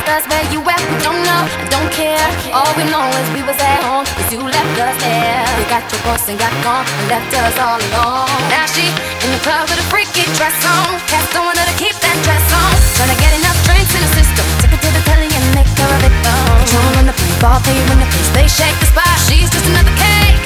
us, where you at? We don't know, I don't care. All we know is we was at home, cause you left us there. You got your boss and got gone, and left us all alone. Now she in the club with a freaky dress on. Cats don't want her to keep that dress on. Trying to get enough drinks in the system. Take her to the telly and make her a victim. Control on the play, ball player in the face. They shake the spot, she's just another cake.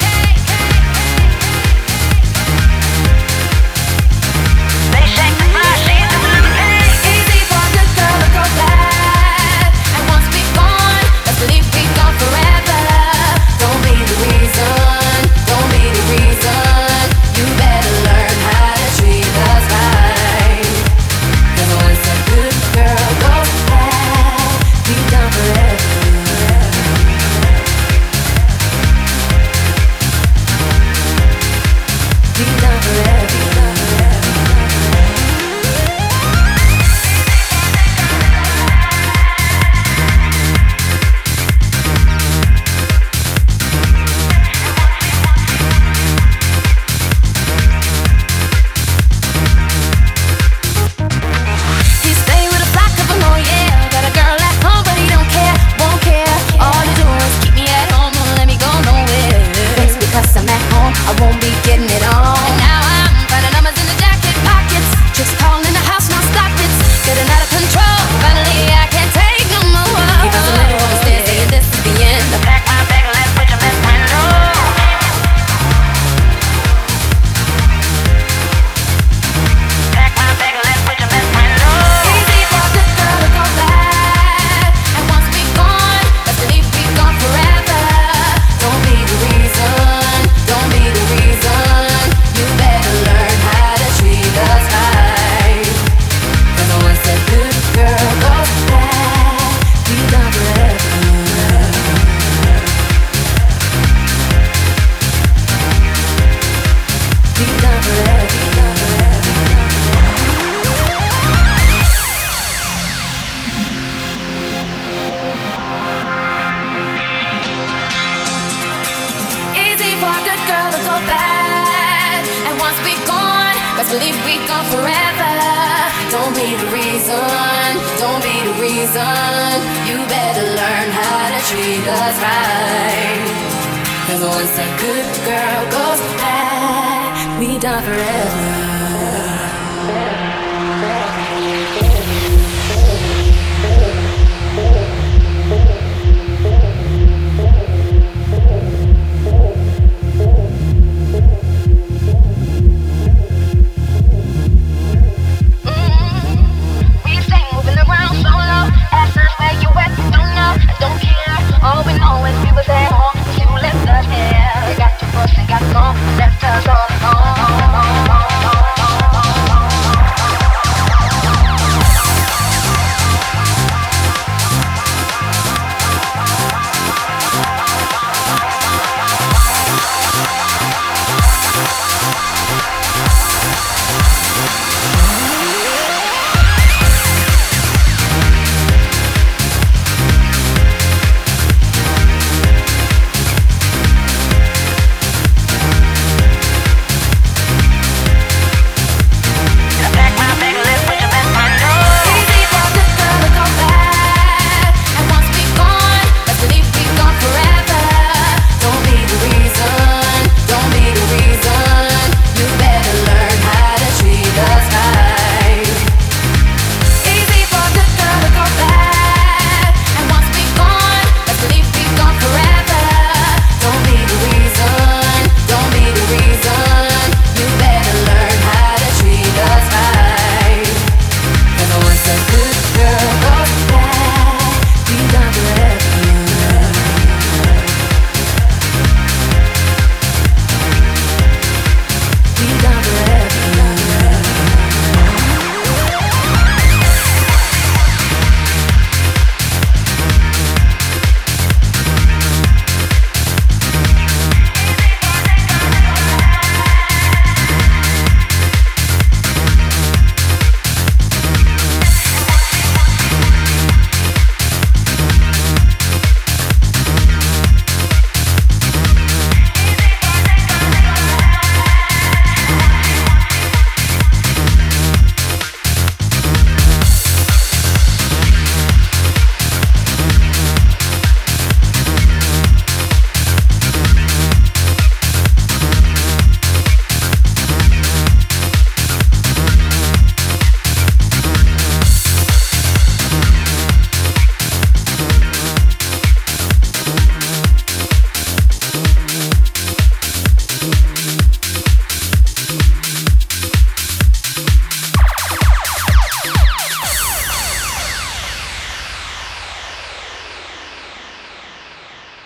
They shake the spot, she's just another cake. Easy for a good girl to go bad. And once we gone, let's believe we gone forever. Don't be the reason, don't be the reason. You better learn how to treat us right. 'Cause once a good girl goes bad, we done forever. We done forever. He stay with a black couple, oh yeah. Got a girl at home, but he don't care, won't care. All you do is keep me at home, won't let me go nowhere. Thanks because I'm at home, I won't be getting it on. And now I'm finding numbers in the jacket pockets. Chicks calling in the house, now stop it. Getting out of control, finally I can't take no more. He found a letter on the stairs saying this is the end. I pack my bag and left with your best friend, oh. Pack my bag and left with your best friend, oh. Easy for a good girl to go bad. And once we gone, let's believe we gone forever. Don't be the reason, don't be the reason. You better learn how to treat us right. 'Cause once a good girl goes bad, we done forever. We done forever. Easy for a good girl to go bad. And once we gone, best believe we gone forever. Don't be the reason, don't be the reason. You better learn how to treat us right. 'Cause once a good girl goes bad, we done forever.